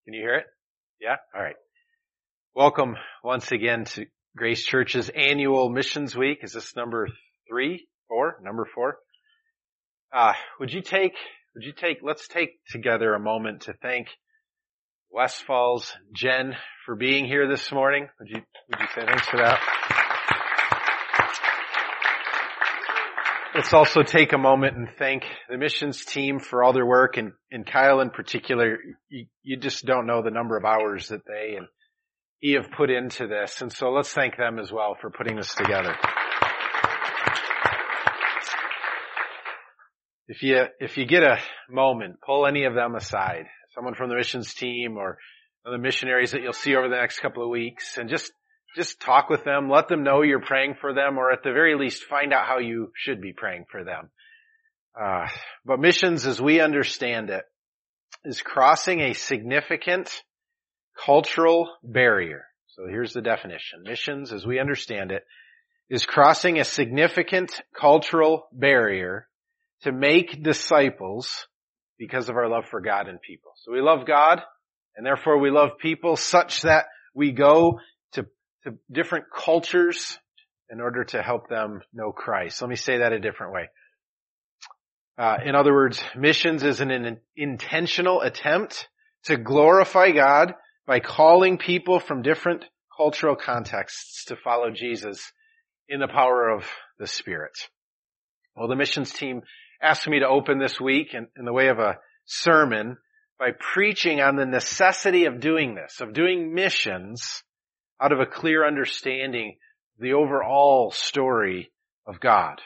Can you hear it? Yeah? All right. Welcome once again to Grace Church's annual Missions Week. Is this number 3, 4? Number 4? Let's take together a moment to thank Westfall's Jen for being here this morning. Would you say thanks for that? Let's also take a moment and thank the missions team for all their work, and Kyle in particular. You just don't know the number of hours that they and he have put into this, and so let's thank them as well for putting this together. If you get a moment, pull any of them aside, someone from the missions team or the missionaries that you'll see over the next couple of weeks, and just talk with them, let them know you're praying for them, or at the very least find out how you should be praying for them. But missions, as we understand it, is crossing a significant cultural barrier. So here's the definition. Missions, as we understand it, is crossing a significant cultural barrier to make disciples because of our love for God and people. So we love God, and therefore we love people such that we go to different cultures in order to help them know Christ. Let me say that a different way. In other words, missions is an intentional attempt to glorify God by calling people from different cultural contexts to follow Jesus in the power of the Spirit. Well, the missions team asked me to open this week in the way of a sermon by preaching on the necessity of doing this, of doing missions out of a clear understanding of the overall story of God.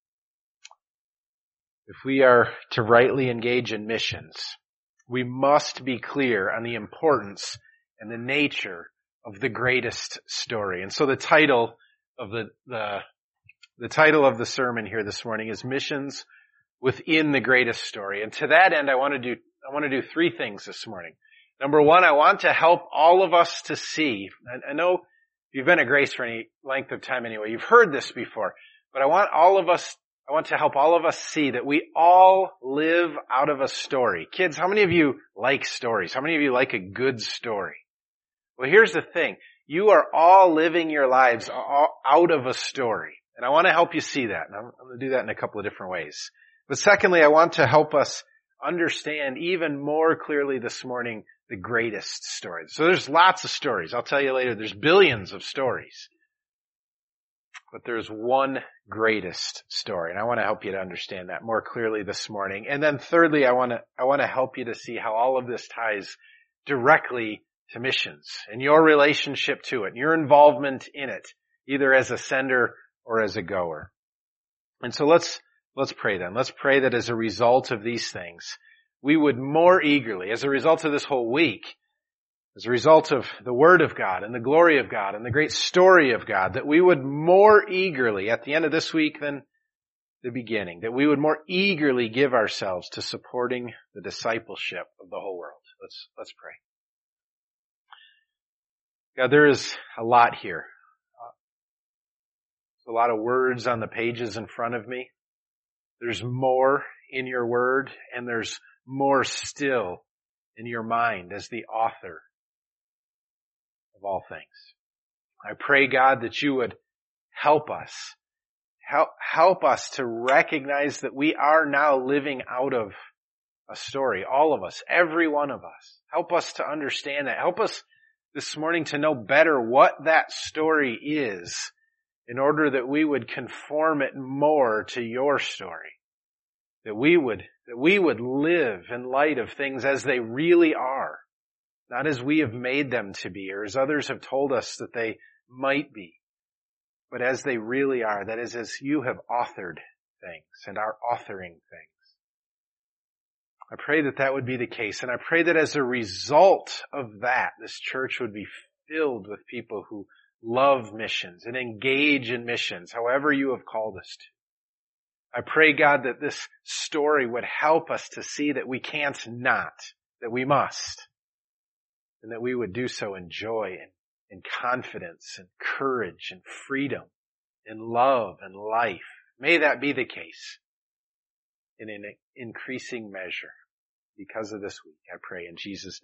If we are to rightly engage in missions, we must be clear on the importance and the nature of the greatest story. And so the title of the title of the sermon here this morning is Missions Within the Greatest Story. And to that end, I want to do 3 things this morning. Number 1, I want to help all of us to see. I know if you've been at Grace for any length of time anyway, you've heard this before, but I want to help all of us see that we all live out of a story. Kids, how many of you like stories? How many of you like a good story? Well, here's the thing. You are all living your lives out of a story. And I want to help you see that. And I'm going to do that in a couple of different ways. But secondly, I want to help us understand even more clearly this morning the greatest story. So there's lots of stories. I'll tell you later, there's billions of stories. But there's one greatest story. And I want to help you to understand that more clearly this morning. And then thirdly, I want to help you to see how all of this ties directly to missions and your relationship to it, and your involvement in it, either as a sender or as a goer. And so let's pray then. Let's pray that as a result of these things, we would more eagerly, as a result of this whole week, as a result of the Word of God and the glory of God and the great story of God, that we would more eagerly, at the end of this week than the beginning, that we would more eagerly give ourselves to supporting the discipleship of the whole world. Let's pray. God, there is a lot here. There's a lot of words on the pages in front of me. There's more in your word, and there's more still in your mind as the author of all things. I pray, God, that you would help us. Help us to recognize that we are now living out of a story. All of us, every one of us. Help us to understand that. Help us this morning to know better what that story is in order that we would conform it more to your story. That we would live in light of things as they really are, not as we have made them to be or as others have told us that they might be, but as they really are. That is, as you have authored things and are authoring things. I pray that that would be the case, and I pray that as a result of that, this church would be filled with people who love missions and engage in missions, however you have called us to. I pray, God, that this story would help us to see that we can't not, that we must, and that we would do so in joy and confidence and courage and freedom and love and life. May that be the case in an increasing measure because of this week, I pray in Jesus' name.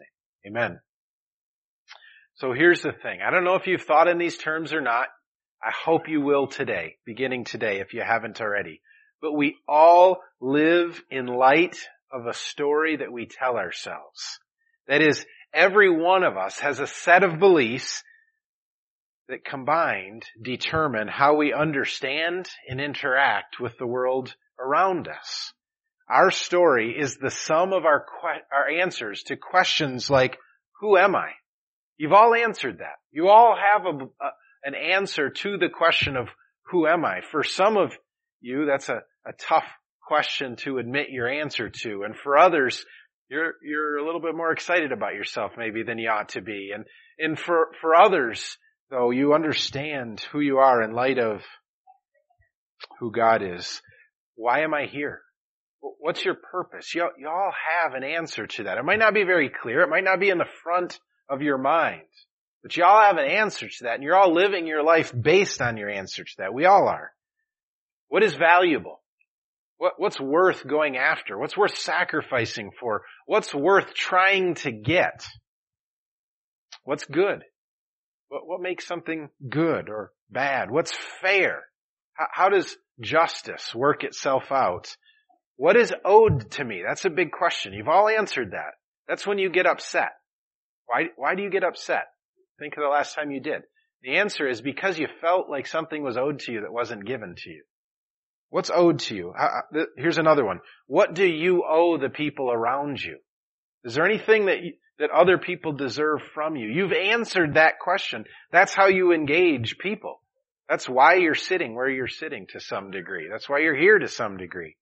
Amen. So here's the thing. I don't know if you've thought in these terms or not. I hope you will today, beginning today, if you haven't already. But we all live in light of a story that we tell ourselves. That is, every one of us has a set of beliefs that combined determine how we understand and interact with the world around us. Our story is the sum of our answers to questions like, who am I? You've all answered that. You all have an answer to the question of, who am I? For some of you, that's a tough question to admit your answer to. And for others, you're a little bit more excited about yourself maybe than you ought to be. And for others, though, you understand who you are in light of who God is. Why am I here? What's your purpose? You all have an answer to that. It might not be very clear. It might not be in the front of your mind. But you all have an answer to that, and you're all living your life based on your answer to that. We all are. What is valuable? What's worth going after? What's worth sacrificing for? What's worth trying to get? What's good? What makes something good or bad? What's fair? How does justice work itself out? What is owed to me? That's a big question. You've all answered that. That's when you get upset. Why do you get upset? Think of the last time you did. The answer is because you felt like something was owed to you that wasn't given to you. What's owed to you? Here's another one. What do you owe the people around you? Is there anything that other people deserve from you? You've answered that question. That's how you engage people. That's why you're sitting where you're sitting to some degree. That's why you're here to some degree.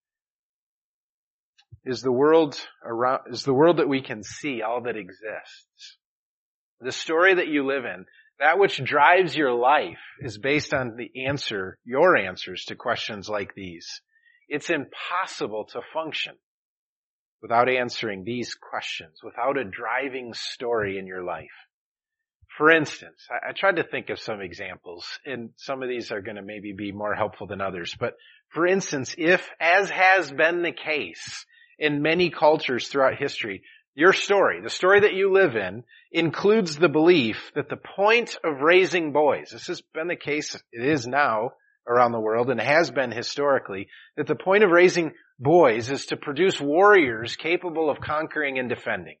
Is the world that we can see all that exists? The story that you live in, that which drives your life, is based on your answers to questions like these. It's impossible to function without answering these questions, without a driving story in your life. For instance, I tried to think of some examples, and some of these are going to maybe be more helpful than others. But for instance, if, as has been the case in many cultures throughout history, your story, the story that you live in, includes the belief that the point of raising boys, this has been the case, it is now around the world and has been historically, that the point of raising boys is to produce warriors capable of conquering and defending.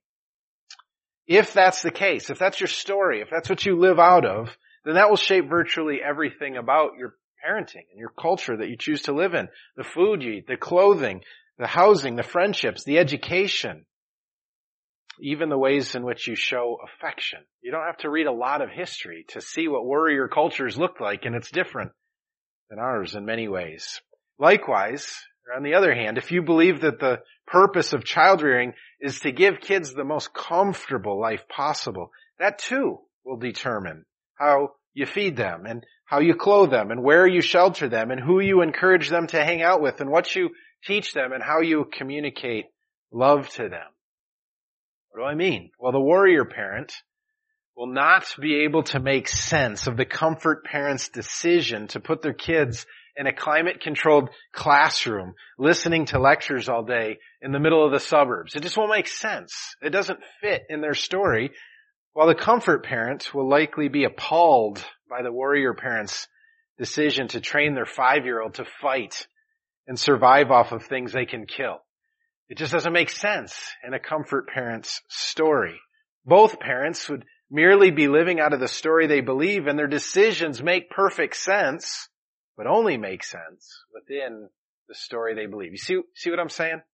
If that's the case, if that's your story, if that's what you live out of, then that will shape virtually everything about your parenting and your culture that you choose to live in. The food you eat, the clothing, the housing, the friendships, the education, even the ways in which you show affection. You don't have to read a lot of history to see what warrior cultures look like, and it's different than ours in many ways. Likewise, on the other hand, if you believe that the purpose of child rearing is to give kids the most comfortable life possible, that too will determine how you feed them and how you clothe them and where you shelter them and who you encourage them to hang out with and what you teach them and how you communicate love to them. What do I mean? Well, the warrior parent will not be able to make sense of the comfort parent's decision to put their kids in a climate-controlled classroom, listening to lectures all day in the middle of the suburbs. It just won't make sense. It doesn't fit in their story. While the comfort parent will likely be appalled by the warrior parent's decision to train their 5-year-old to fight and survive off of things they can kill. It just doesn't make sense in a comfort parent's story. Both parents would merely be living out of the story they believe, and their decisions make perfect sense, but only make sense within the story they believe. You see what I'm saying?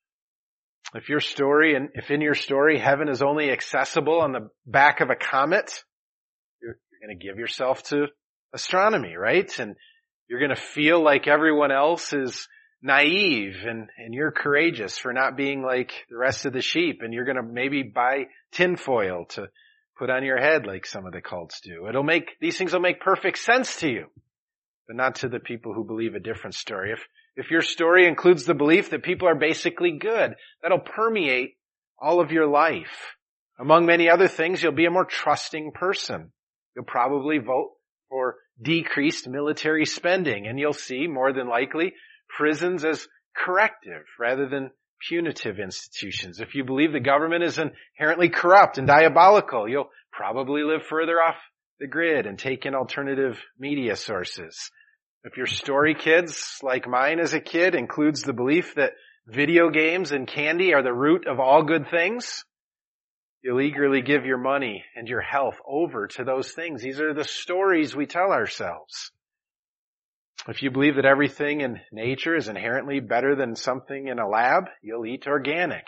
If in your story heaven is only accessible on the back of a comet, you're going to give yourself to astronomy, right? And you're going to feel like everyone else is naive and you're courageous for not being like the rest of the sheep, and you're going to maybe buy tinfoil to put on your head like some of the cults do. These things will make perfect sense to you, but not to the people who believe a different story. If your story includes the belief that people are basically good, that'll permeate all of your life. Among many other things, you'll be a more trusting person. You'll probably vote for decreased military spending, and you'll see, more than likely, prisons as corrective rather than punitive institutions. If you believe the government is inherently corrupt and diabolical, you'll probably live further off the grid and take in alternative media sources. If your story, kids, like mine as a kid, includes the belief that video games and candy are the root of all good things, you'll eagerly give your money and your health over to those things. These are the stories we tell ourselves. If you believe that everything in nature is inherently better than something in a lab, you'll eat organic.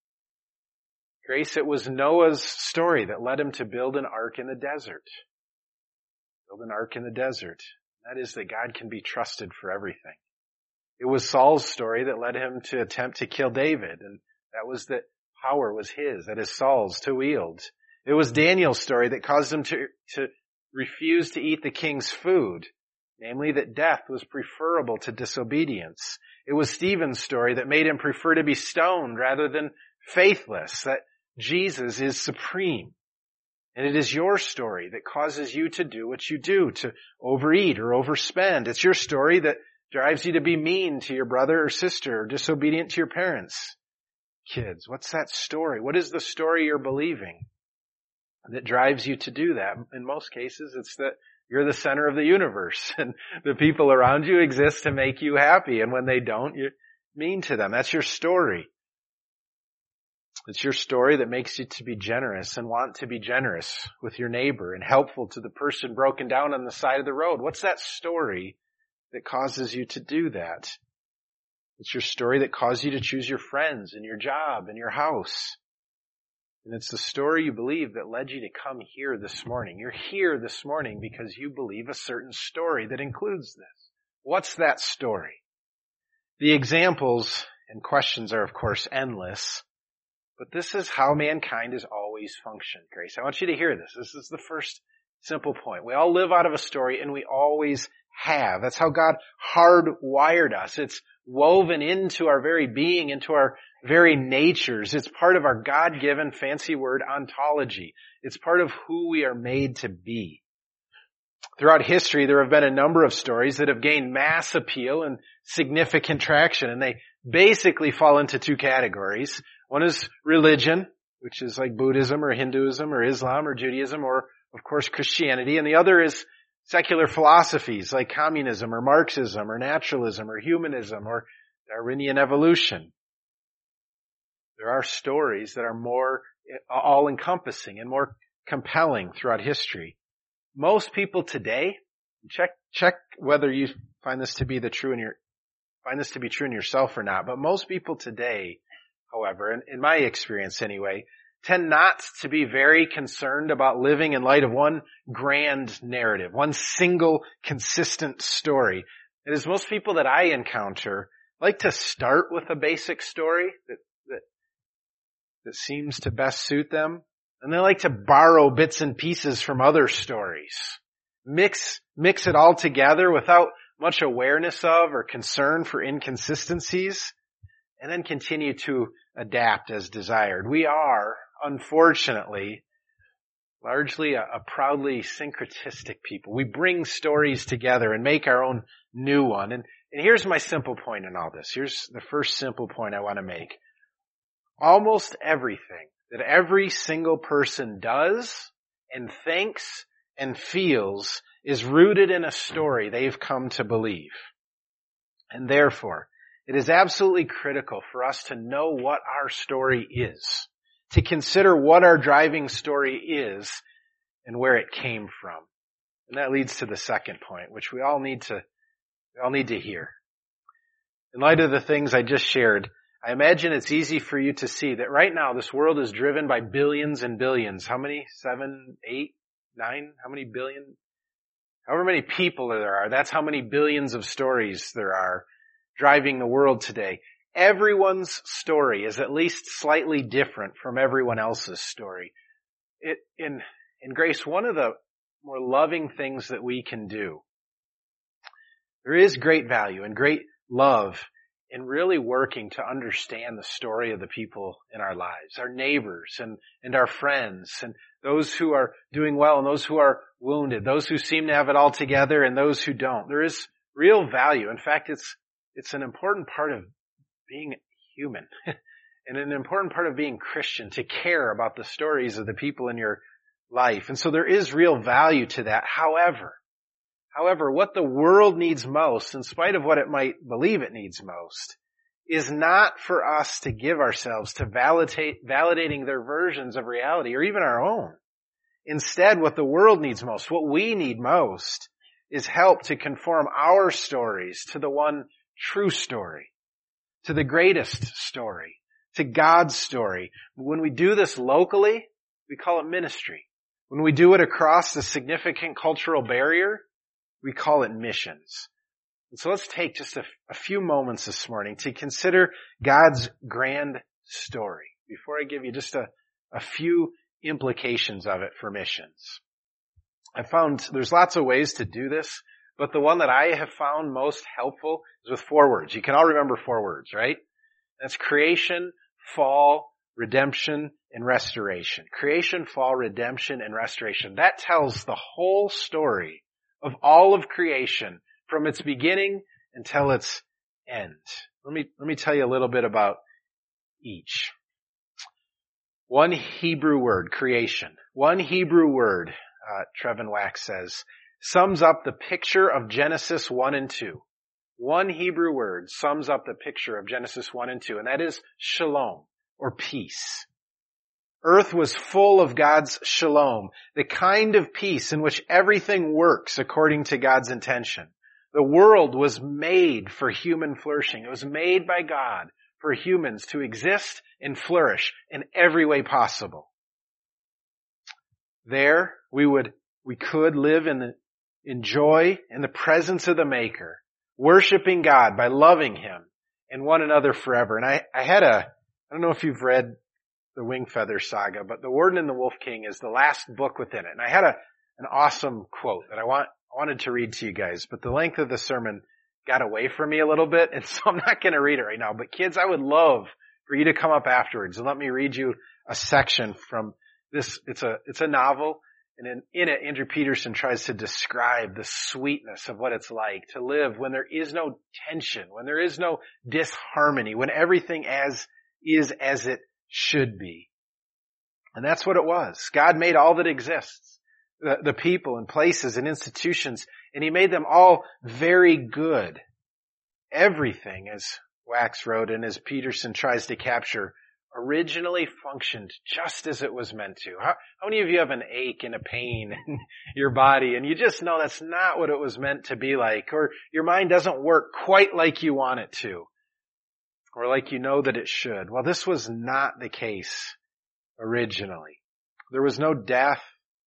Grace, it was Noah's story that led him to build an ark in the desert. Build an ark in the desert. That is that God can be trusted for everything. It was Saul's story that led him to attempt to kill David, and that was that power was his, that is Saul's, to wield. It was Daniel's story that caused him to refuse to eat the king's food, namely that death was preferable to disobedience. It was Stephen's story that made him prefer to be stoned rather than faithless, that Jesus is supreme. And it is your story that causes you to do what you do, to overeat or overspend. It's your story that drives you to be mean to your brother or sister or disobedient to your parents. Kids, what's that story? What is the story you're believing that drives you to do that? In most cases, it's that you're the center of the universe and the people around you exist to make you happy. And when they don't, you're mean to them. That's your story. It's your story that makes you to be generous and want to be generous with your neighbor and helpful to the person broken down on the side of the road. What's that story that causes you to do that? It's your story that caused you to choose your friends and your job and your house. And it's the story you believe that led you to come here this morning. You're here this morning because you believe a certain story that includes this. What's that story? The examples and questions are, of course, endless. But this is how mankind has always functioned, Grace. I want you to hear this. This is the first simple point. We all live out of a story, and we always have. That's how God hardwired us. It's woven into our very being, into our very natures. It's part of our God-given, fancy word, ontology. It's part of who we are made to be. Throughout history, there have been a number of stories that have gained mass appeal and significant traction, and they basically fall into two categories. One is religion, which is like Buddhism or Hinduism or Islam or Judaism or, of course, Christianity. And the other is secular philosophies like communism or Marxism or naturalism or humanism or Darwinian evolution. There are stories that are more all-encompassing and more compelling throughout history. Most people today, check whether you find this to be true in yourself or not, but most people today, however, and in my experience anyway, tend not to be very concerned about living in light of one grand narrative, one single consistent story. It is most people that I encounter like to start with a basic story that seems to best suit them, and they like to borrow bits and pieces from other stories, mix it all together without much awareness of or concern for inconsistencies, and then continue to adapt as desired. We are, unfortunately, largely a proudly syncretistic people. We bring stories together and make our own new one. And here's my simple point in all this. Here's the first simple point I want to make. Almost everything that every single person does and thinks and feels is rooted in a story they've come to believe. And therefore, it is absolutely critical for us to know what our story is, to consider what our driving story is and where it came from. And that leads to the second point, which we all need to hear. In light of the things I just shared, I imagine it's easy for you to see that right now this world is driven by billions and billions. How many? 7, 8, 9? How many billion? However many people there are, that's how many billions of stories there are driving the world today. Everyone's story is at least slightly different from everyone else's story. In Grace, one of the more loving things that we can do, there is great value and great love in really working to understand the story of the people in our lives, our neighbors and our friends, and those who are doing well and those who are wounded, those who seem to have it all together and those who don't. There is real value. In fact, it's an important part of being human. And an important part of being Christian, to care about the stories of the people in your life. And so there is real value to that. However, what the world needs most, in spite of what it might believe it needs most, is not for us to give ourselves to validating their versions of reality or even our own. Instead, what the world needs most, what we need most, is help to conform our stories to the one true story, to the greatest story, to God's story. When we do this locally, we call it ministry. When we do it across a significant cultural barrier, we call it missions. And so let's take just a few moments this morning to consider God's grand story before I give you just a few implications of it for missions. I found there's lots of ways to do this, but the one that I have found most helpful is with 4 words. You can all remember 4 words, right? That's creation, fall, redemption, and restoration. Creation, fall, redemption, and restoration. That tells the whole story of all of creation from its beginning until its end. Let me tell you a little bit about each. One Hebrew word, creation. One Hebrew word, Trevin Wax says, sums up the picture of Genesis 1 and 2. One Hebrew word sums up the picture of Genesis 1 and 2, and that is shalom, or peace. Earth was full of God's shalom, the kind of peace in which everything works according to God's intention. The world was made for human flourishing. It was made by God for humans to exist and flourish in every way possible. There, we could live in joy in the presence of the Maker, worshiping God by loving Him and one another forever. And I don't know if you've read the Wingfeather Saga, but The Warden and the Wolf King is the last book within it. And I had an awesome quote that I wanted to read to you guys, but the length of the sermon got away from me a little bit, and so I'm not going to read it right now. But kids, I would love for you to come up afterwards and let me read you a section from this. It's a novel, and in it, Andrew Peterson tries to describe the sweetness of what it's like to live when there is no tension, when there is no disharmony, when everything is as it should be. And that's what it was. God made all that exists, the people and places and institutions, and He made them all very good. Everything, as Wax wrote and as Peterson tries to capture, originally functioned just as it was meant to. How many of you have an ache and a pain in your body and you just know that's not what it was meant to be like, or your mind doesn't work quite like you want it to, or like you know that it should? Well, this was not the case originally. There was no death.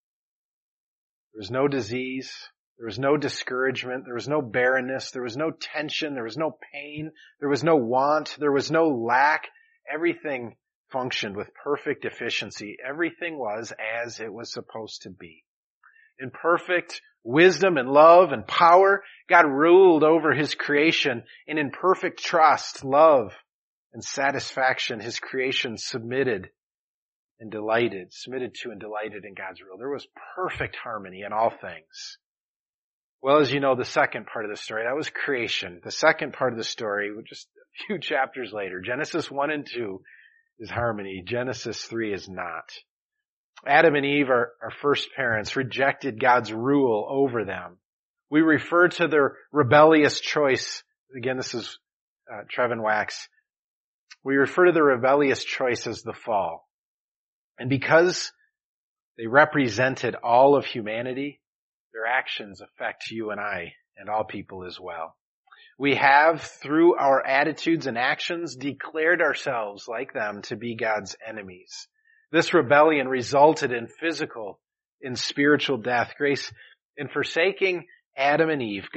There was no disease. There was no discouragement. There was no barrenness. There was no tension. There was no pain. There was no want. There was no lack. Everything functioned with perfect efficiency. Everything was as it was supposed to be. In perfect wisdom and love and power, God ruled over His creation, and in perfect trust, love, and satisfaction, His creation submitted to and delighted in God's rule. There was perfect harmony in all things. Well, as you know, the second part of the story, that was creation. The second part of the story, just a few chapters later, Genesis 1 and 2 is harmony. Genesis 3 is not. Adam and Eve, our first parents, rejected God's rule over them. We refer to their rebellious choice. Again, this is Trevin Wax. We refer to the rebellious choice as the fall. And because they represented all of humanity, their actions affect you and I and all people as well. We have, through our attitudes and actions, declared ourselves like them to be God's enemies. This rebellion resulted in physical and spiritual death. Grace, in forsaking Adam and Eve,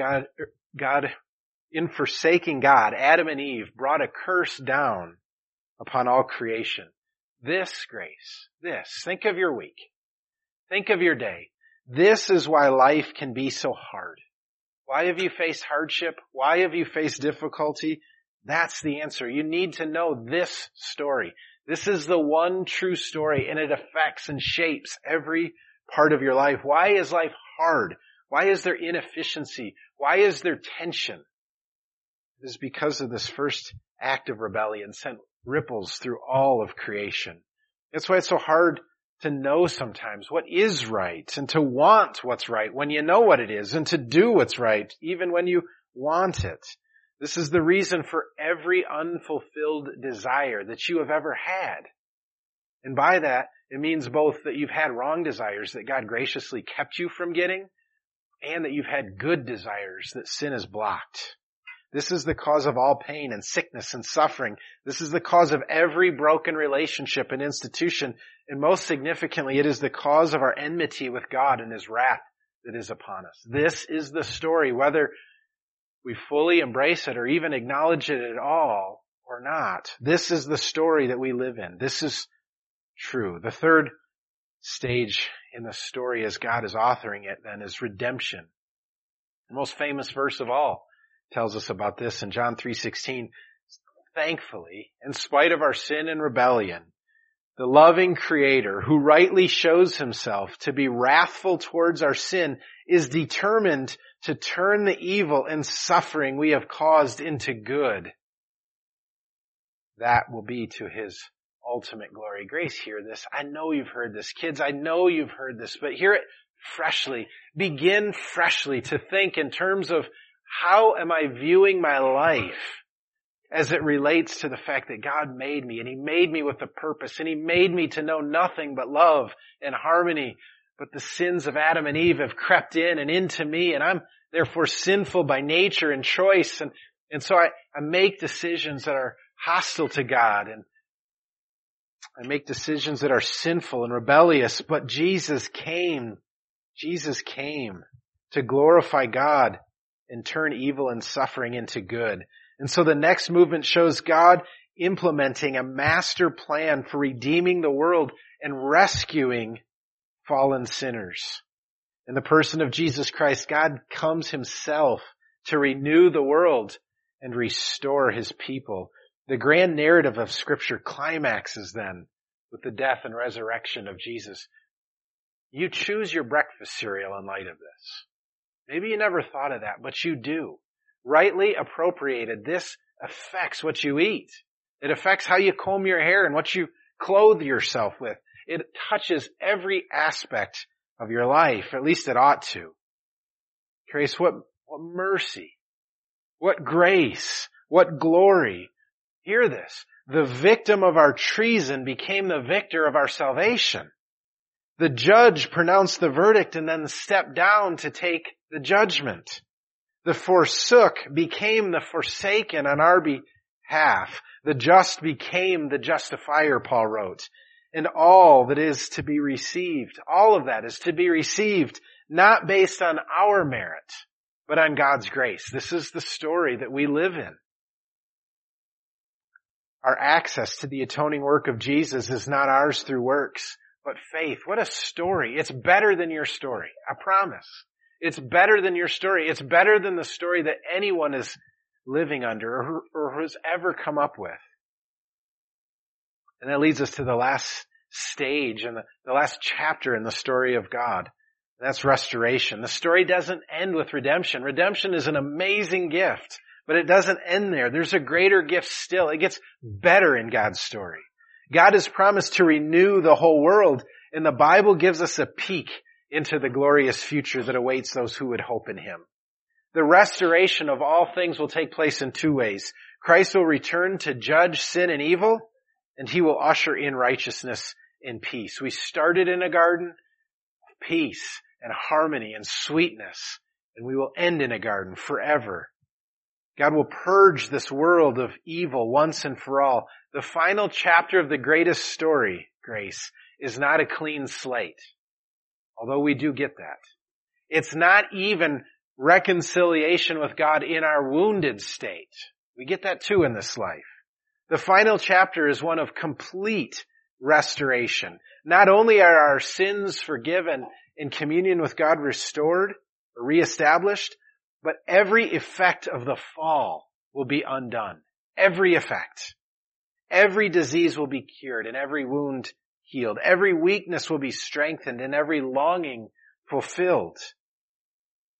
Adam and Eve brought a curse down upon all creation. This, Grace, think of your week. Think of your day. This is why life can be so hard. Why have you faced hardship? Why have you faced difficulty? That's the answer. You need to know this story. This is the one true story, and it affects and shapes every part of your life. Why is life hard? Why is there inefficiency? Why is there tension? It is because of this first act of rebellion sent ripples through all of creation. That's why it's so hard to know sometimes what is right and to want what's right when you know what it is and to do what's right even when you want it. This is the reason for every unfulfilled desire that you have ever had. And by that, it means both that you've had wrong desires that God graciously kept you from getting and that you've had good desires that sin has blocked. This is the cause of all pain and sickness and suffering. This is the cause of every broken relationship and institution. And most significantly, it is the cause of our enmity with God and His wrath that is upon us. This is the story, whether we fully embrace it or even acknowledge it at all or not. This is the story that we live in. This is true. The third stage in the story as God is authoring it then is redemption. The most famous verse of all tells us about this in John 3:16. Thankfully, in spite of our sin and rebellion, the loving Creator who rightly shows Himself to be wrathful towards our sin is determined to turn the evil and suffering we have caused into good. That will be to His ultimate glory. Grace, hear this. I know you've heard this. Kids, I know you've heard this, but hear it freshly. Begin freshly to think in terms of how am I viewing my life as it relates to the fact that God made me and He made me with a purpose and He made me to know nothing but love and harmony. But the sins of Adam and Eve have crept in and into me and I'm therefore sinful by nature and choice. And so I make decisions that are hostile to God and I make decisions that are sinful and rebellious. But Jesus came to glorify God and turn evil and suffering into good. And so the next movement shows God implementing a master plan for redeeming the world and rescuing fallen sinners. In the person of Jesus Christ, God comes Himself to renew the world and restore His people. The grand narrative of Scripture climaxes then with the death and resurrection of Jesus. You choose your breakfast cereal in light of this. Maybe you never thought of that, but you do. Rightly appropriated, this affects what you eat. It affects how you comb your hair and what you clothe yourself with. It touches every aspect of your life, at least it ought to. Grace, what mercy, what grace, what glory. Hear this. The victim of our treason became the victor of our salvation. The judge pronounced the verdict and then stepped down to take the judgment. The forsook became the forsaken on our behalf. The just became the justifier, Paul wrote. And all that is to be received, all of that is to be received not based on our merit, but on God's grace. This is the story that we live in. Our access to the atoning work of Jesus is not ours through works, but faith. What a story. It's better than your story. I promise. It's better than your story. It's better than the story that anyone is living under or has ever come up with. And that leads us to the last stage and the last chapter in the story of God. That's restoration. The story doesn't end with redemption. Redemption is an amazing gift, but it doesn't end there. There's a greater gift still. It gets better in God's story. God has promised to renew the whole world, and the Bible gives us a peek into the glorious future that awaits those who would hope in Him. The restoration of all things will take place in two ways. Christ will return to judge sin and evil, and He will usher in righteousness and peace. We started in a garden of peace and harmony and sweetness, and we will end in a garden forever. God will purge this world of evil once and for all. The final chapter of the greatest story, Grace, is not a clean slate, although we do get that. It's not even reconciliation with God in our wounded state. We get that too in this life. The final chapter is one of complete restoration. Not only are our sins forgiven and communion with God restored or reestablished, but every effect of the fall will be undone. Every effect. Every disease will be cured and every wound healed. Every weakness will be strengthened and every longing fulfilled.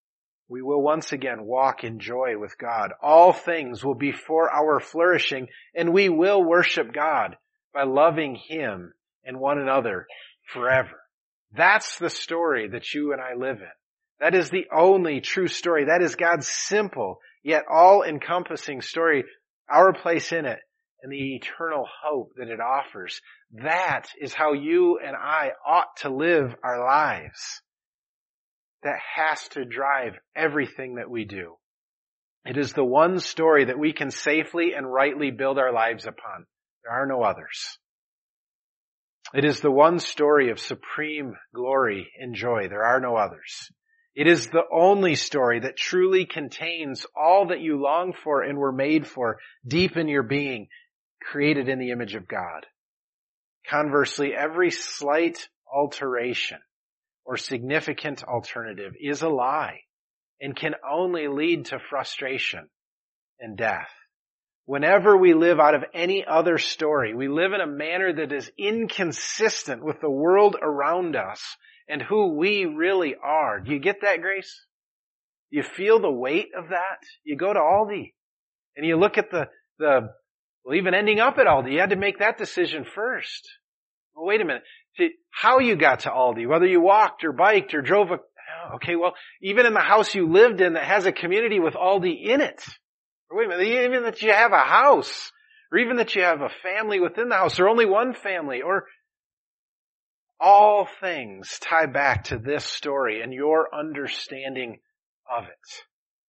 We will once again walk in joy with God. All things will be for our flourishing, and we will worship God by loving Him and one another forever. That's the story that you and I live in. That is the only true story. That is God's simple, yet all-encompassing story, our place in it, and the eternal hope that it offers. That is how you and I ought to live our lives. That has to drive everything that we do. It is the one story that we can safely and rightly build our lives upon. There are no others. It is the one story of supreme glory and joy. There are no others. It is the only story that truly contains all that you long for and were made for deep in your being, created in the image of God. Conversely, every slight alteration or significant alternative is a lie and can only lead to frustration and death. Whenever we live out of any other story, we live in a manner that is inconsistent with the world around us and who we really are. Do you get that, Grace? You feel the weight of that? You go to Aldi and you look at well, even ending up at Aldi, you had to make that decision first. Well, wait a minute. See, how you got to Aldi, whether you walked or biked or drove okay, well, even in the house you lived in that has a community with Aldi in it. Or wait a minute, even that you have a house, or even that you have a family within the house, or only one family, or all things tie back to this story and your understanding of it.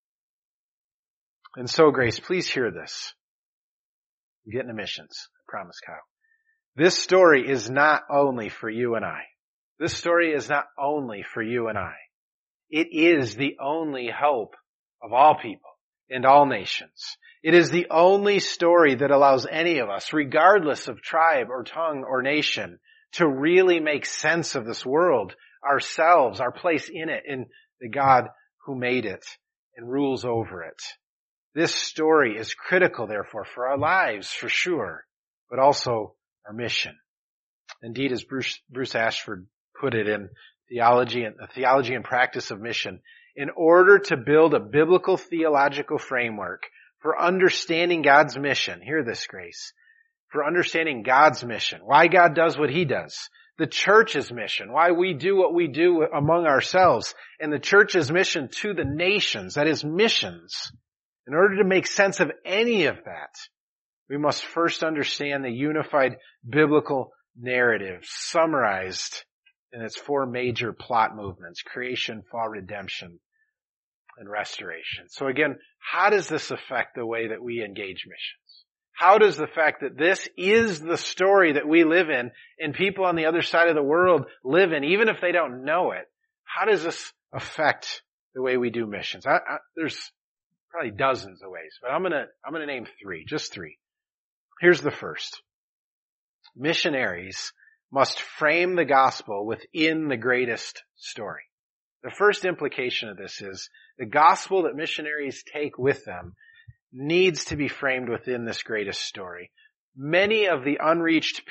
And so, Grace, please hear this. I'm getting to missions. I promise, Kyle. This story is not only for you and I. This story is not only for you and I. It is the only hope of all people and all nations. It is the only story that allows any of us, regardless of tribe or tongue or nation, to really make sense of this world, ourselves, our place in it, and the God who made it and rules over it. This story is critical, therefore, for our lives, for sure, but also our mission. Indeed, as Bruce Ashford put it in Theology and Practice of Mission, in order to build a biblical theological framework for understanding God's mission, hear this, Grace, for understanding God's mission, why God does what He does, the church's mission, why we do what we do among ourselves, and the church's mission to the nations, that is missions. In order to make sense of any of that, we must first understand the unified biblical narrative summarized in its four major plot movements: creation, fall, redemption, and restoration. So again, how does this affect the way that we engage missions? How does the fact that this is the story that we live in and people on the other side of the world live in, even if they don't know it, how does this affect the way we do missions? There's probably dozens of ways, but I'm gonna name three, just three. Here's the first. Missionaries must frame the gospel within the greatest story. The first implication of this is the gospel that missionaries take with them needs to be framed within this greatest story. Many of the unreached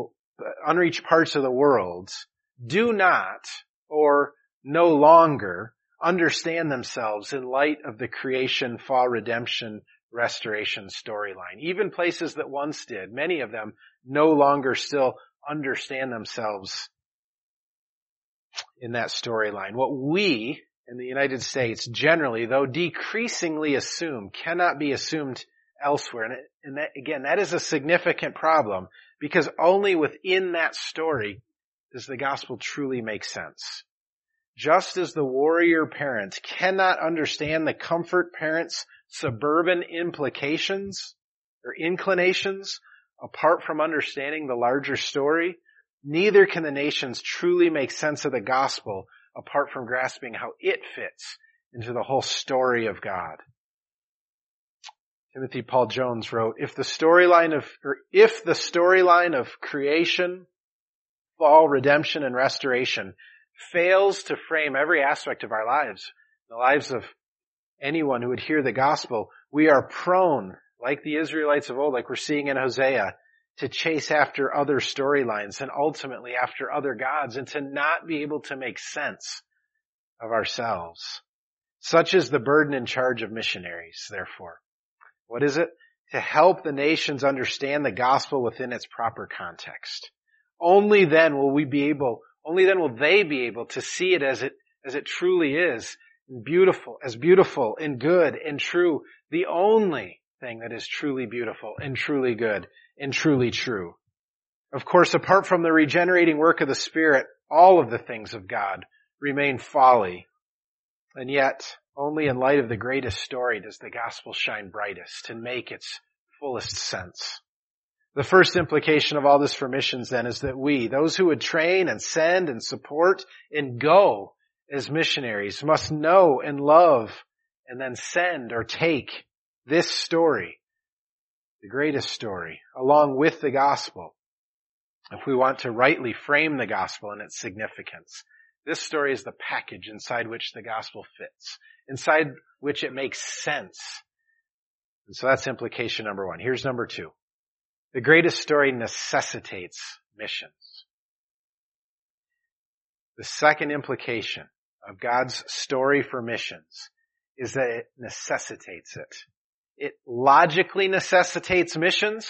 parts of the world do not or no longer understand themselves in light of the creation, fall, redemption, restoration storyline. Even places that once did, many of them no longer still understand themselves in that storyline. What we in the United States generally, though decreasingly assume, cannot be assumed elsewhere. And that is a significant problem, because only within that story does the gospel truly make sense. Just as the warrior parent cannot understand the comfort parent's suburban implications or inclinations apart from understanding the larger story, neither can the nations truly make sense of the gospel apart from grasping how it fits into the whole story of God. Timothy Paul Jones wrote, if the storyline of creation, fall, redemption, and restoration fails to frame every aspect of our lives, the lives of anyone who would hear the gospel, we are prone, like the Israelites of old, like we're seeing in Hosea, to chase after other storylines and ultimately after other gods, and to not be able to make sense of ourselves. Such is the burden and charge of missionaries, therefore. What is it? To help the nations understand the gospel within its proper context. Only then will they be able to see it as it truly is, beautiful and good and true, the only thing that is truly beautiful and truly good and truly true. Of course, apart from the regenerating work of the Spirit, all of the things of God remain folly. And yet, only in light of the greatest story does the gospel shine brightest and make its fullest sense. The first implication of all this for missions then is that we, those who would train and send and support and go as missionaries, must know and love and then send or take this story, the greatest story, along with the gospel. If we want to rightly frame the gospel and its significance, this story is the package inside which the gospel fits, inside which it makes sense. And so that's implication number one. Here's number two. The greatest story necessitates missions. The second implication of God's story for missions is that it necessitates it. It logically necessitates missions.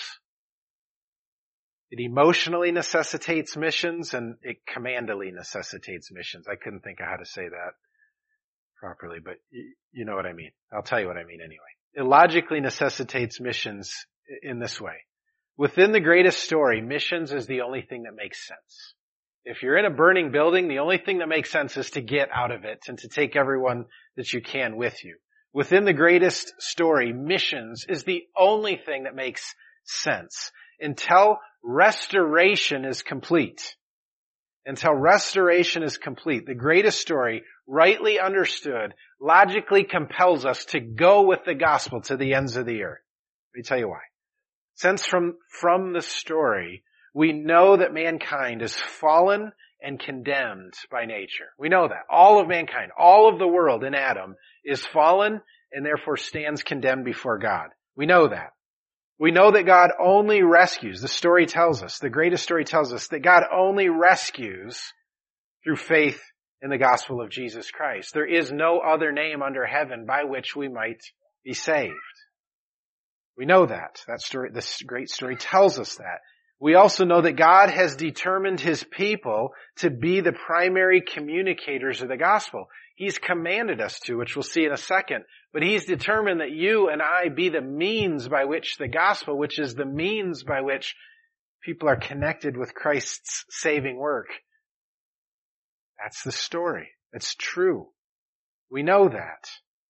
It emotionally necessitates missions, and it commandally necessitates missions. I couldn't think of how to say that properly, but you know what I mean. I'll tell you what I mean anyway. It logically necessitates missions in this way. Within the greatest story, missions is the only thing that makes sense. If you're in a burning building, the only thing that makes sense is to get out of it and to take everyone that you can with you. Within the greatest story, missions is the only thing that makes sense until restoration is complete. Until restoration is complete, the greatest story, rightly understood, logically compels us to go with the gospel to the ends of the earth. Let me tell you why. Since from the story, we know that mankind is fallen and condemned by nature. We know that. All of mankind, all of the world in Adam is fallen and therefore stands condemned before God. We know that. We know that God only rescues. The story tells us, the greatest story tells us that God only rescues through faith in the gospel of Jesus Christ. There is no other name under heaven by which we might be saved. We know that. This great story tells us that. We also know that God has determined His people to be the primary communicators of the gospel. He's commanded us to, which we'll see in a second. But He's determined that you and I be the means by which the gospel, which is the means by which people are connected with Christ's saving work. That's the story. It's true. We know that.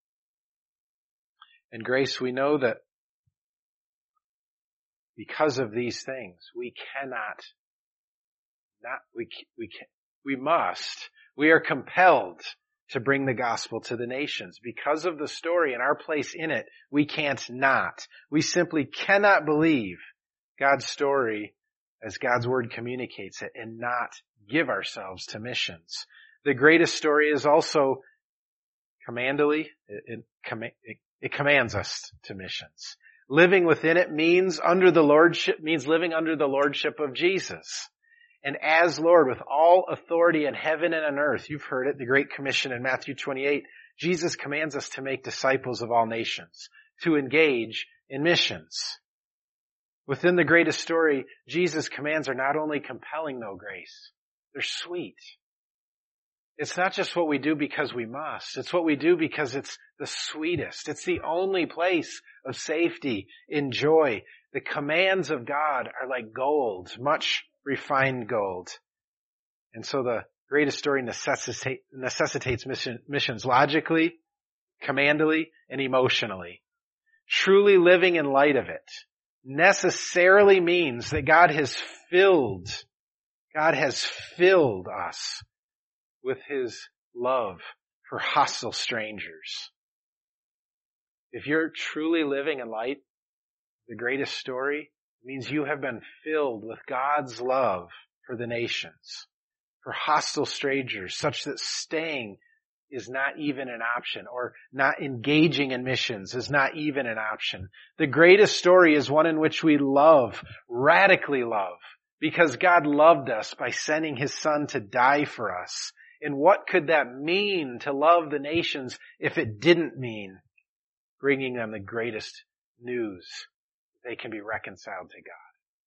And grace, we know that because of these things, we are compelled to bring the gospel to the nations. Because of the story and our place in it, we can't not. We simply cannot believe God's story as God's word communicates it and not give ourselves to missions. The greatest story is also commandally, it commands us to missions. Living within it means living under the lordship of Jesus. And as Lord, with all authority in heaven and on earth, you've heard it, the Great Commission in Matthew 28, Jesus commands us to make disciples of all nations, to engage in missions. Within the greatest story, Jesus' commands are not only compelling, though, grace, they're sweet. It's not just what we do because we must. It's what we do because it's the sweetest. It's the only place of safety and joy. The commands of God are like gold, much refined gold. And so the greatest story necessitates missions logically, commandally, and emotionally. Truly living in light of it necessarily means that God has filled us with His love for hostile strangers. If you're truly living in light of the greatest story, it means you have been filled with God's love for the nations, for hostile strangers, such that staying is not even an option, or not engaging in missions is not even an option. The greatest story is one in which we love, radically love, because God loved us by sending His Son to die for us. And what could that mean to love the nations if it didn't mean bringing them the greatest news? They can be reconciled to God.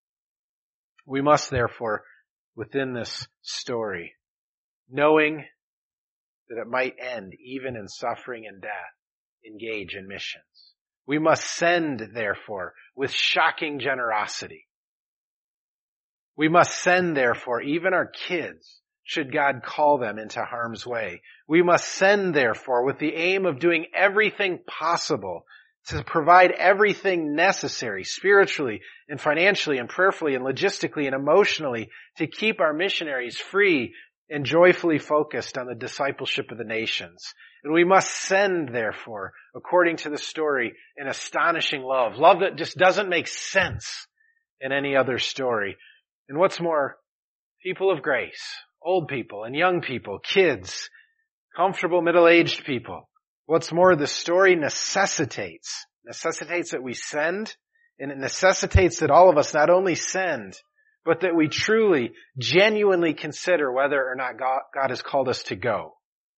We must therefore, within this story, knowing that it might end even in suffering and death, engage in missions. We must send, therefore, with shocking generosity. We must send, therefore, even our kids, should God call them into harm's way. We must send, therefore, with the aim of doing everything possible to provide everything necessary spiritually and financially and prayerfully and logistically and emotionally to keep our missionaries free and joyfully focused on the discipleship of the nations. And we must send, therefore, according to the story, an astonishing love. Love that just doesn't make sense in any other story. And what's more, people of grace, old people and young people, kids, comfortable middle-aged people. What's more, the story necessitates that we send, and it necessitates that all of us not only send, but that we truly, genuinely consider whether or not God has called us to go.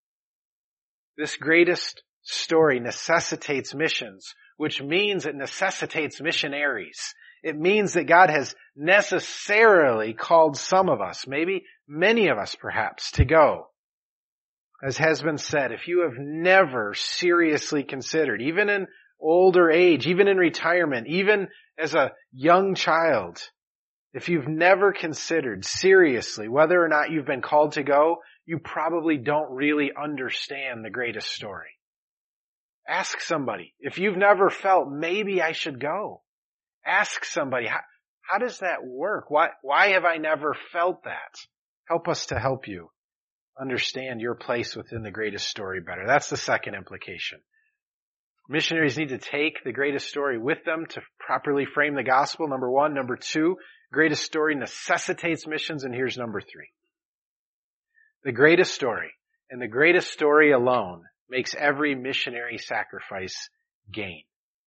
This greatest story necessitates missions, which means it necessitates missionaries. It means that God has necessarily called some of us, maybe many of us perhaps, to go. As has been said, if you have never seriously considered, even in older age, even in retirement, even as a young child, if you've never considered seriously whether or not you've been called to go, you probably don't really understand the greatest story. Ask somebody. If you've never felt, maybe I should go. Ask somebody, how does that work? Why have I never felt that? Help us to help you understand your place within the greatest story better. That's the second implication. Missionaries need to take the greatest story with them to properly frame the gospel, number one. Number two, greatest story necessitates missions, and here's number three. The greatest story, and the greatest story alone, makes every missionary sacrifice gain.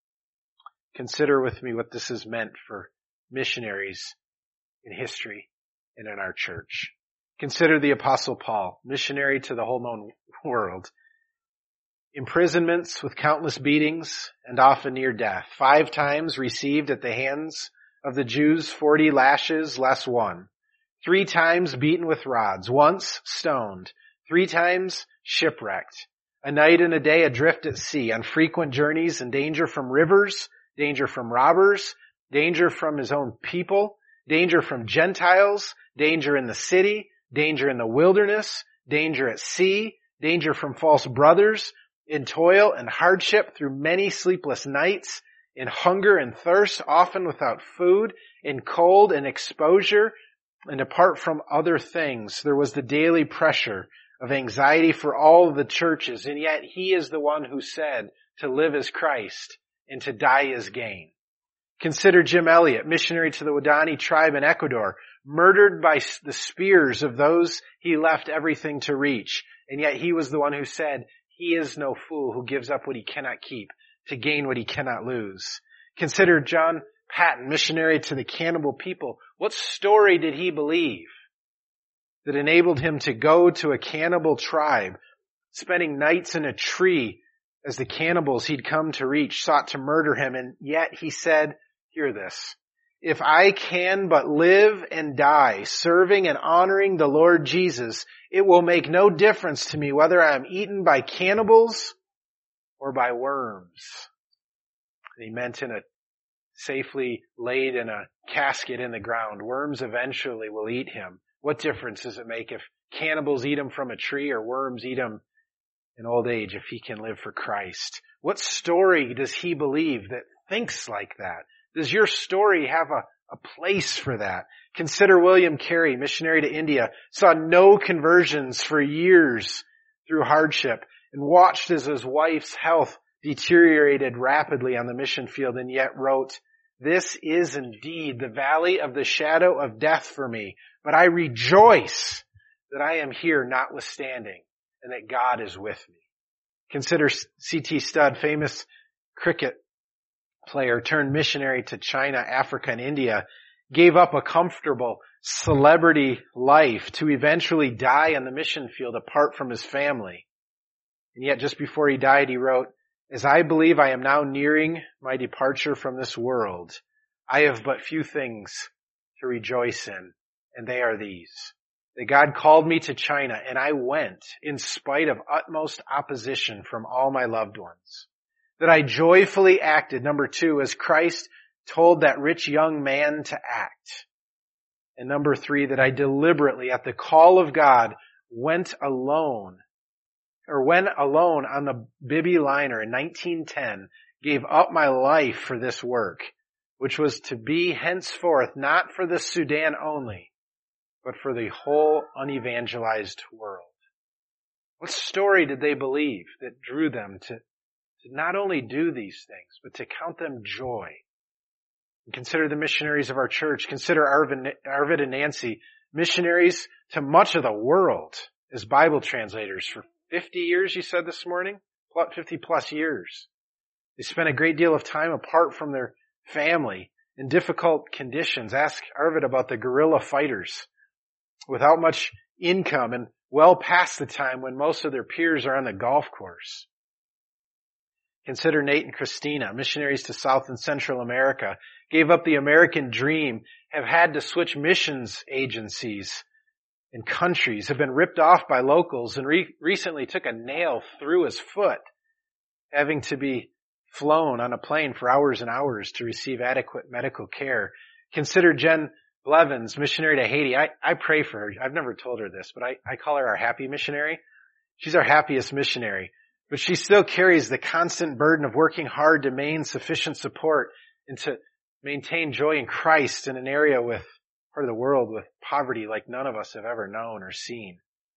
Consider with me what this has meant for missionaries in history and in our church. Consider the Apostle Paul, missionary to the whole known world. Imprisonments with countless beatings and often near death. 5 times received at the hands of the Jews 40 lashes less 1. 3 times beaten with rods. Once stoned. 3 times shipwrecked. A night and a day adrift at sea on frequent journeys in danger from rivers, danger from robbers, danger from his own people, danger from Gentiles, danger in the city, danger in the wilderness, danger at sea, danger from false brothers, in toil and hardship through many sleepless nights, in hunger and thirst, often without food, in cold and exposure, and apart from other things, there was the daily pressure of anxiety for all of the churches, and yet he is the one who said to live as Christ and to die as gain. Consider Jim Elliot, missionary to the Wadani tribe in Ecuador, murdered by the spears of those he left everything to reach. And yet he was the one who said, he is no fool who gives up what he cannot keep to gain what he cannot lose. Consider John Patton, missionary to the cannibal people. What story did he believe that enabled him to go to a cannibal tribe, spending nights in a tree as the cannibals he'd come to reach sought to murder him? And yet he said, hear this, if I can but live and die serving and honoring the Lord Jesus, it will make no difference to me whether I am eaten by cannibals or by worms. And he meant safely laid in a casket in the ground. Worms eventually will eat him. What difference does it make if cannibals eat him from a tree or worms eat him in old age if he can live for Christ? What story does he believe that thinks like that? Does your story have a place for that? Consider William Carey, missionary to India, saw no conversions for years through hardship and watched as his wife's health deteriorated rapidly on the mission field, and yet wrote, this is indeed the valley of the shadow of death for me, but I rejoice that I am here notwithstanding and that God is with me. Consider C.T. Studd, famous cricket player turned missionary to China, Africa, and India, gave up a comfortable celebrity life to eventually die on the mission field apart from his family. And yet just before he died, he wrote, "As I believe I am now nearing my departure from this world, I have but few things to rejoice in, and they are these. That God called me to China, and I went in spite of utmost opposition from all my loved ones. That I joyfully acted, number 2, as Christ told that rich young man to act. And number 3, that I deliberately, at the call of God, went alone on the Bibi liner in 1910, gave up my life for this work, which was to be henceforth not for the Sudan only, but for the whole unevangelized world." What story did they believe that drew them to not only do these things, but to count them joy? And consider the missionaries of our church. Consider Arvid and Nancy, missionaries to much of the world as Bible translators for 50 years, you said this morning? 50 plus years. They spent a great deal of time apart from their family in difficult conditions. Ask Arvid about the guerrilla fighters without much income and well past the time when most of their peers are on the golf course. Consider Nate and Christina, missionaries to South and Central America, gave up the American dream, have had to switch missions agencies and countries, have been ripped off by locals, and recently took a nail through his foot, having to be flown on a plane for hours and hours to receive adequate medical care. Consider Jen Blevins, missionary to Haiti. I pray for her. I've never told her this, but I call her our happy missionary. She's our happiest missionary. But she still carries the constant burden of working hard to maintain sufficient support and to maintain joy in Christ in an area with part of the world with poverty like none of us have ever known or seen.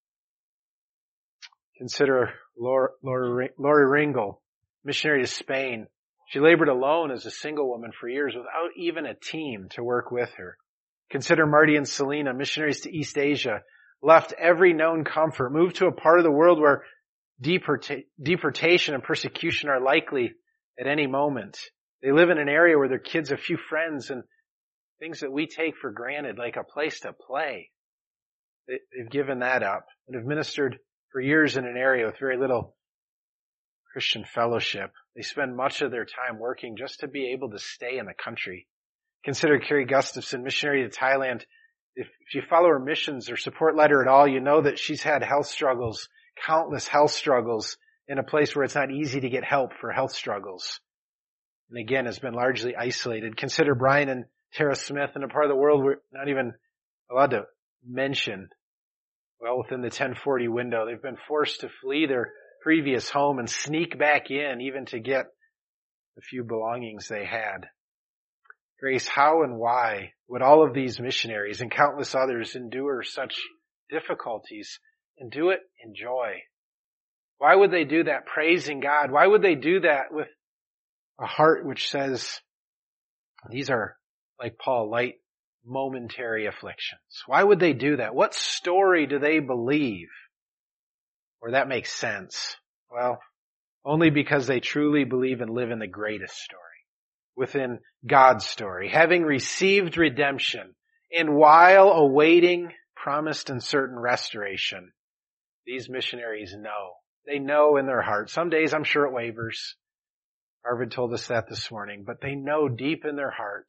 Consider Lori Ringel, missionary to Spain. She labored alone as a single woman for years without even a team to work with her. Consider Marty and Selena, missionaries to East Asia, left every known comfort, moved to a part of the world where deportation and persecution are likely at any moment. They live in an area where their kids have few friends and things that we take for granted, like a place to play. They've given that up and have ministered for years in an area with very little Christian fellowship. They spend much of their time working just to be able to stay in the country. Consider Carrie Gustafson, missionary to Thailand. If you follow her missions or support letter at all, you know that she's had health struggles, countless health struggles, in a place where it's not easy to get help for health struggles. And again, has been largely isolated. Consider Brian and Tara Smith in a part of the world we're not even allowed to mention. Well, within the 1040 window, they've been forced to flee their previous home and sneak back in even to get the few belongings they had. Grace, how and why would all of these missionaries and countless others endure such difficulties and do it in joy? Why would they do that praising God? Why would they do that with a heart which says, these are, like Paul, light momentary afflictions? Why would they do that? What story do they believe? Or that makes sense? Well, only because they truly believe and live in the greatest story, within God's story, having received redemption, and while awaiting promised and certain restoration. These missionaries know. They know in their heart. Some days I'm sure it wavers. Arvid told us that this morning. But they know deep in their heart,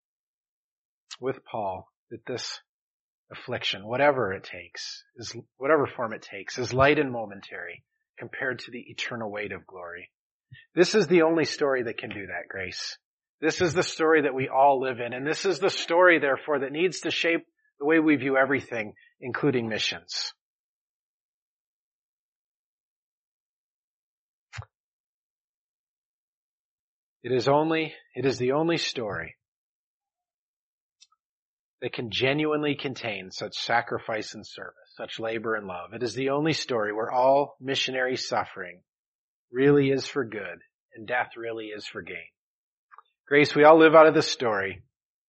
with Paul, that this affliction, whatever it takes, whatever form it takes, is light and momentary compared to the eternal weight of glory. This is the only story that can do that, Grace. This is the story that we all live in. And this is the story, therefore, that needs to shape the way we view everything, including missions. It is the only story that can genuinely contain such sacrifice and service, such labor and love. It is the only story where all missionary suffering really is for good and death really is for gain. Grace, we all live out of this story.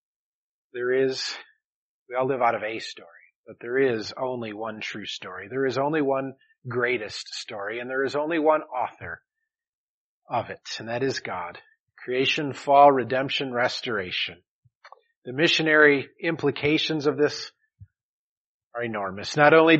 We all live out of a story, but there is only one true story. There is only one greatest story, and there is only one author of it, and that is God. Creation, fall, redemption, restoration. The missionary implications of this are enormous. Not only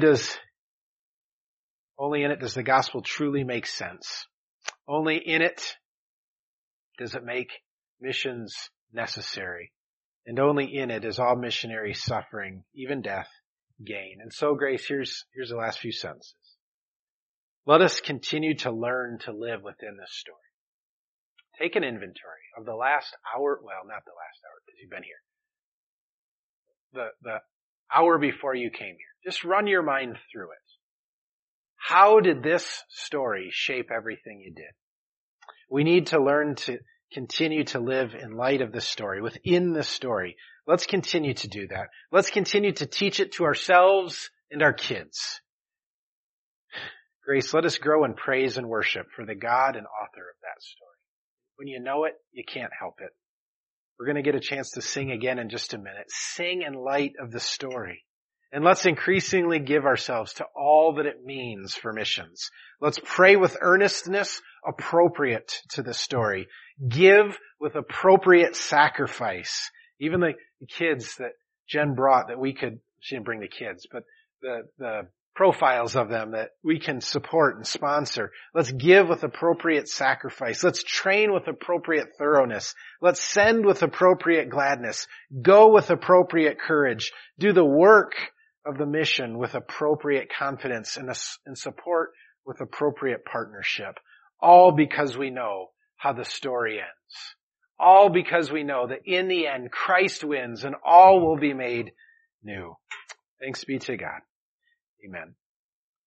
in it does the gospel truly make sense. Only in it does it make missions necessary. And only in it is all missionary suffering, even death, gain. And so, Grace, here's the last few sentences. Let us continue to learn to live within this story. Take an inventory of the last hour, well, not the last hour, because you've been here. The hour before you came here. Just run your mind through it. How did this story shape everything you did? We need to learn to continue to live in light of this story, within this story. Let's continue to do that. Let's continue to teach it to ourselves and our kids. Grace, let us grow in praise and worship for the God and author of that story. When you know it, you can't help it. We're going to get a chance to sing again in just a minute. Sing in light of the story. And let's increasingly give ourselves to all that it means for missions. Let's pray with earnestness appropriate to the story. Give with appropriate sacrifice. Even the kids that Jen brought she didn't bring the kids, but the profiles of them that we can support and sponsor. Let's give with appropriate sacrifice. Let's train with appropriate thoroughness. Let's send with appropriate gladness. Go with appropriate courage. Do the work of the mission with appropriate confidence and support with appropriate partnership. All because we know how the story ends. All because we know that in the end, Christ wins and all will be made new. Thanks be to God. Amen.